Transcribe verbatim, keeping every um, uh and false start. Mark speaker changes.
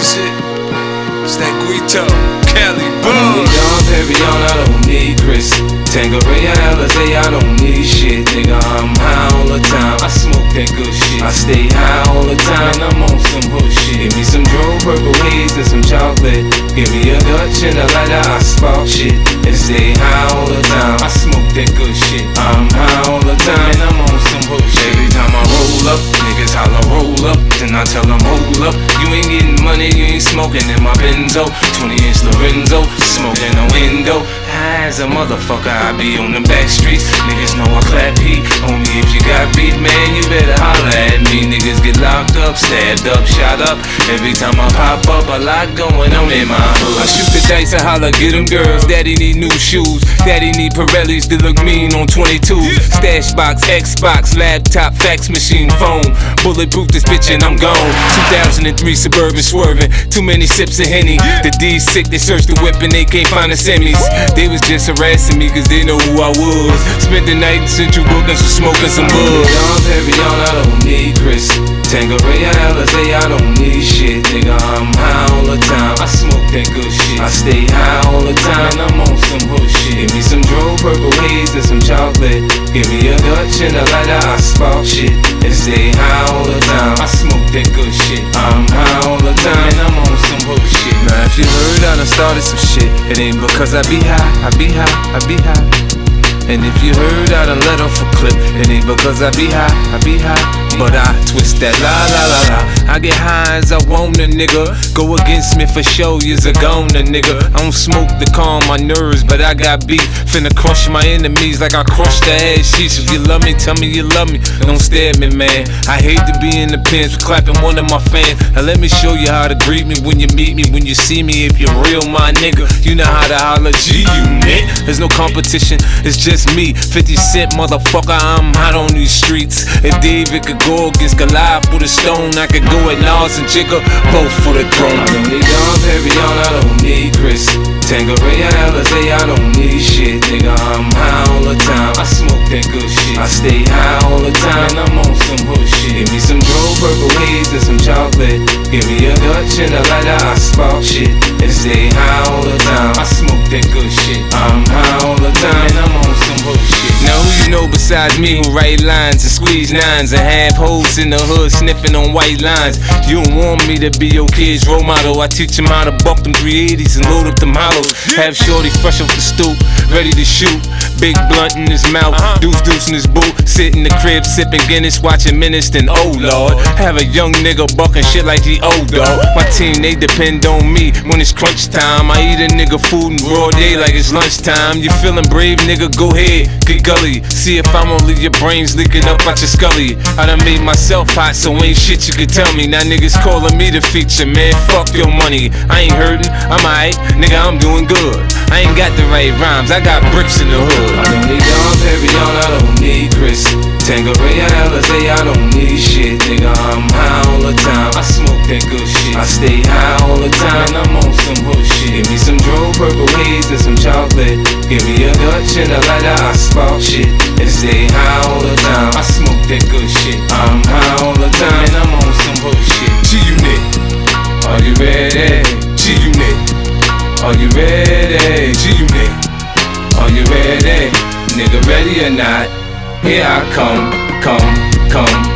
Speaker 1: shit. It's that Guito, Cali, boom.
Speaker 2: I don't need Dom Perignon, I don't need Chris. Tanqueray, Alizé, I don't need shit. Nigga, I'm high all the time. I smoke that good shit. I stay high all the time, and I'm on some hood shit. Give me some Dro, Purple Haze, and some chocolate. Give me a Dutch and a lighter, I spark shit. And stay high all the time. I smoke that good shit. I'm high all the time, and I'm on some hood shit. Every time I roll up, niggas holla roll up. Then I tell them hold up. You ain't getting money, you ain't smoking in my Benzo. twenty inch Lorenzo, smoking a window. High as a motherfucker, I be on the back streets. Niggas know I clap heat. Only if you got beef, man, you better holla at me. Niggas get locked up, stabbed up, shot up. Every time I pop up, a lot going on in my hood. I shoot the dice, I holla, get them girls. Daddy need new shoes. Daddy need Pirellis to look mean on twenty-twos. Stash box, Xbox, laptop, fax machine, phone. Bulletproof this bitch and I'm gone. two thousand three Suburban swerving. Too many sips of Henny. The D's sick, they search the whip and they can't find the semis. They was just harassing me cause they know who I was. Spent the night in Central Booking, so smoking some bud. Dom Perignon, I don't need Chris. Tanqueray, Alizé, I don't need shit. Nigga, I'm high all the time. I smoke that good shit. I stay high all the time, and I'm on some hood shit. Give me some Dro, Purple Haze, and some chocolate. Give me a Dutch and a lighter, I spark shit. And stay high all the time. I smoke that good shit. I'm high all the time, and I'm on some hood shit. Now if you heard I done started some shit, it ain't because I be high, I be high, I be high. And if you heard I done let off a clip, it ain't because I be high, I be high. But I twist that la la la la. I get high as I want a nigga. Go against me for show, you's a goner nigga. I don't smoke to calm my nerves, but I got beef. Finna crush my enemies like I crushed the ass sheets. If you love me, tell me you love me. Don't stare at me, man. I hate to be in the pins for clapping one of my fans. Now let me show you how to greet me when you meet me, when you see me. If you're real, my nigga, you know how to holler G-Unit. There's no competition, it's just me. fifty cent motherfucker, I'm hot on these streets. If David could go against Goliath with a stone, I could go at Nas and Jigga, both for the throne. I don't need Dom Perignon, I don't need Chris. Tanqueray, Alizé, I don't need shit. Nigga, I'm high all the time. I smoke that good shit. I stay high all the time, and I'm on some hood shit. Give me some Dro, Purple Haze, and some chocolate. Give me a Dutch and a lighter, I spark shit. And stay high all the time. I smoke that good shit. I'm high all the time, and I'm on some hood shit. Now who you know besides me who write lines and squeeze nines and have hoes in the hood sniffing on white lines? You don't want me to be your kid's role model. I teach him how to buck them three eighties and load up them hollows. Have shorty fresh off the stoop, ready to shoot. Big blunt in his mouth, deuce deuce in his boot. Sit in the crib sipping Guinness, watching Menace, then oh lord. Have a young nigga bucking shit like he old dog. My team, they depend on me when it's crunch time. I eat a nigga food in broad day like it's lunchtime. You feeling brave, nigga, go ahead, get gully. See if I'm gonna leave your brains leaking up out your scully. I done made myself hot, so ain't shit you could tell me. Now niggas calling me the feature, man, fuck your money. I ain't hurting, I'm alright, nigga, I'm doing good. I ain't got the right rhymes, I got bricks in the hood. I don't need Dom Perignon, I don't need Chris. Tanqueray, Alizé, I don't need shit. Nigga, I'm high all the time. I smoke that good shit. I stay high all the time, and I'm on some hood shit. Give me some Dro, Purple Haze, and some chocolate. Give me a Dutch and a lighter, I spark shit. And stay high all the time. I smoke that good shit. I'm high all the time, and I'm on some hood shit. G-Unit, are you ready? G-Unit, are you ready? G-Unit, are you ready? Nigga, ready or not? Here I come, come, come.